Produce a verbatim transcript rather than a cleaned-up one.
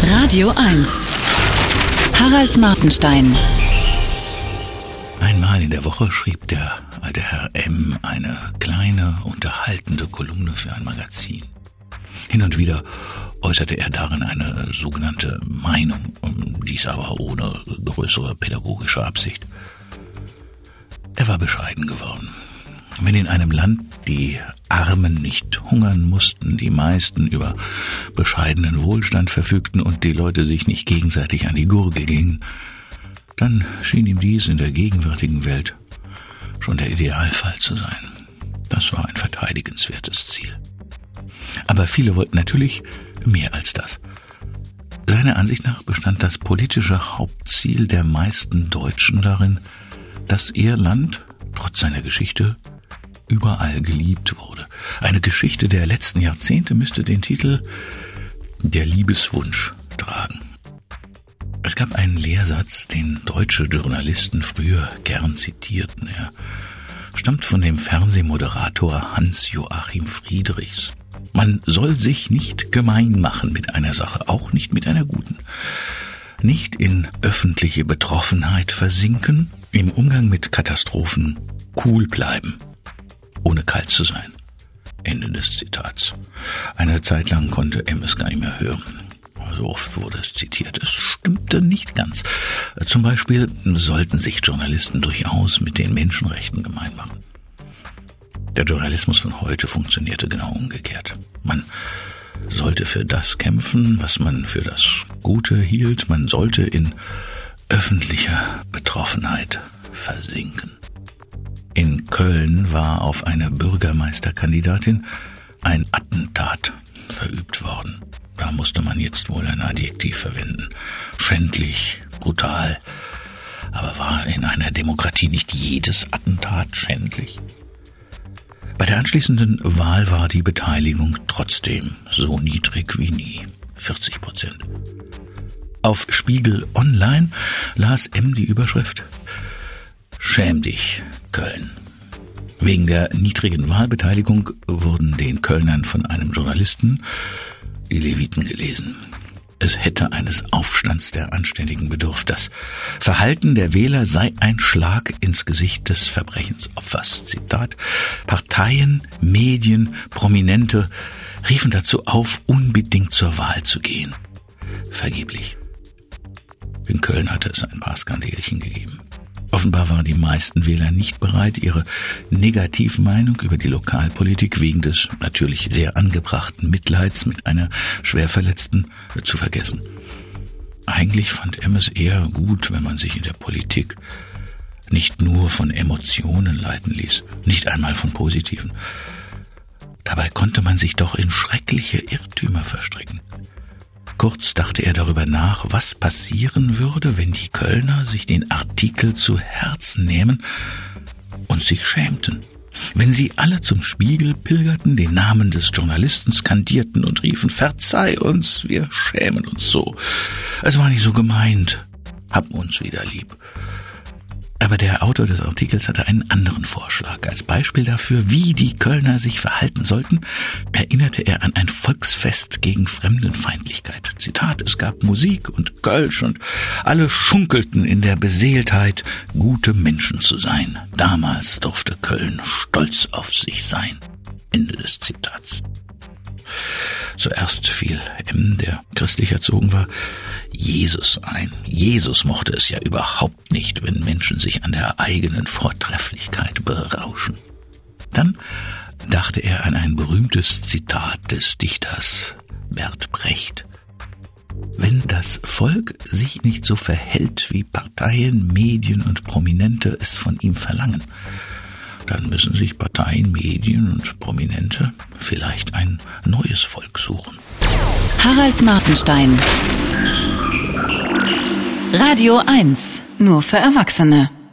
Radio eins. Harald Martenstein. Einmal in der Woche schrieb der alte Herr M. eine kleine, unterhaltende Kolumne für ein Magazin. Hin und wieder äußerte er darin eine sogenannte Meinung, dies aber ohne größere pädagogische Absicht. Er war bescheiden geworden. Wenn in einem Land die Armen nicht hungern mussten, die meisten über bescheidenen Wohlstand verfügten und die Leute sich nicht gegenseitig an die Gurgel gingen, dann schien ihm dies in der gegenwärtigen Welt schon der Idealfall zu sein. Das war ein verteidigenswertes Ziel. Aber viele wollten natürlich mehr als das. Seiner Ansicht nach bestand das politische Hauptziel der meisten Deutschen darin, dass ihr Land, trotz seiner Geschichte, überall geliebt wurde. Eine Geschichte der letzten Jahrzehnte müsste den Titel »Der Liebeswunsch« tragen. Es gab einen Lehrsatz, den deutsche Journalisten früher gern zitierten. Er stammt von dem Fernsehmoderator Hans-Joachim Friedrichs. Man soll sich nicht gemein machen mit einer Sache, auch nicht mit einer guten. Nicht in öffentliche Betroffenheit versinken, im Umgang mit Katastrophen cool bleiben, ohne kalt zu sein. Ende des Zitats. Eine Zeit lang konnte M es gar nicht mehr hören. So oft wurde es zitiert. Es stimmte nicht ganz. Zum Beispiel sollten sich Journalisten durchaus mit den Menschenrechten gemein machen. Der Journalismus von heute funktionierte genau umgekehrt. Man sollte für das kämpfen, was man für das Gute hielt. Man sollte in öffentlicher Betroffenheit versinken. In Köln war auf eine Bürgermeisterkandidatin ein Attentat verübt worden. Da musste man jetzt wohl ein Adjektiv verwenden. Schändlich, brutal. Aber war in einer Demokratie nicht jedes Attentat schändlich? Bei der anschließenden Wahl war die Beteiligung trotzdem so niedrig wie nie. vierzig Prozent. Auf Spiegel Online las M die Überschrift »Schäm dich, Köln«. Wegen der niedrigen Wahlbeteiligung wurden den Kölnern von einem Journalisten die Leviten gelesen. Es hätte eines Aufstands der Anständigen bedurft. Das Verhalten der Wähler sei ein Schlag ins Gesicht des Verbrechensopfers. Zitat: Parteien, Medien, Prominente riefen dazu auf, unbedingt zur Wahl zu gehen. Vergeblich. In Köln hatte es ein paar Skandelchen gegeben. Offenbar waren die meisten Wähler nicht bereit, ihre Negativmeinung über die Lokalpolitik wegen des natürlich sehr angebrachten Mitleids mit einer Schwerverletzten zu vergessen. Eigentlich fand M es eher gut, wenn man sich in der Politik nicht nur von Emotionen leiten ließ, nicht einmal von positiven. Dabei konnte man sich doch in schreckliche Irrtümer verstricken. Kurz dachte er darüber nach, was passieren würde, wenn die Kölner sich den Artikel zu Herzen nehmen und sich schämten. Wenn sie alle zum Spiegel pilgerten, den Namen des Journalisten skandierten und riefen, »Verzeih uns, wir schämen uns so. Es war nicht so gemeint, hab uns wieder lieb.« Aber der Autor des Artikels hatte einen anderen Vorschlag. Als Beispiel dafür, wie die Kölner sich verhalten sollten, erinnerte er an ein Volksfest gegen Fremdenfeindlichkeit. Zitat: Es gab Musik und Kölsch und alle schunkelten in der Beseeltheit, gute Menschen zu sein. Damals durfte Köln stolz auf sich sein. Ende des Zitats. Zuerst fiel M., der christlich erzogen war, Jesus ein. Jesus mochte es ja überhaupt nicht, wenn Menschen sich an der eigenen Vortrefflichkeit berauschen. Dann dachte er an ein berühmtes Zitat des Dichters Bert Brecht. Wenn das Volk sich nicht so verhält, wie Parteien, Medien und Prominente es von ihm verlangen, dann müssen sich Parteien, Medien und Prominente vielleicht ein neues Volk suchen. Harald Martenstein. Radio eins. Nur für Erwachsene.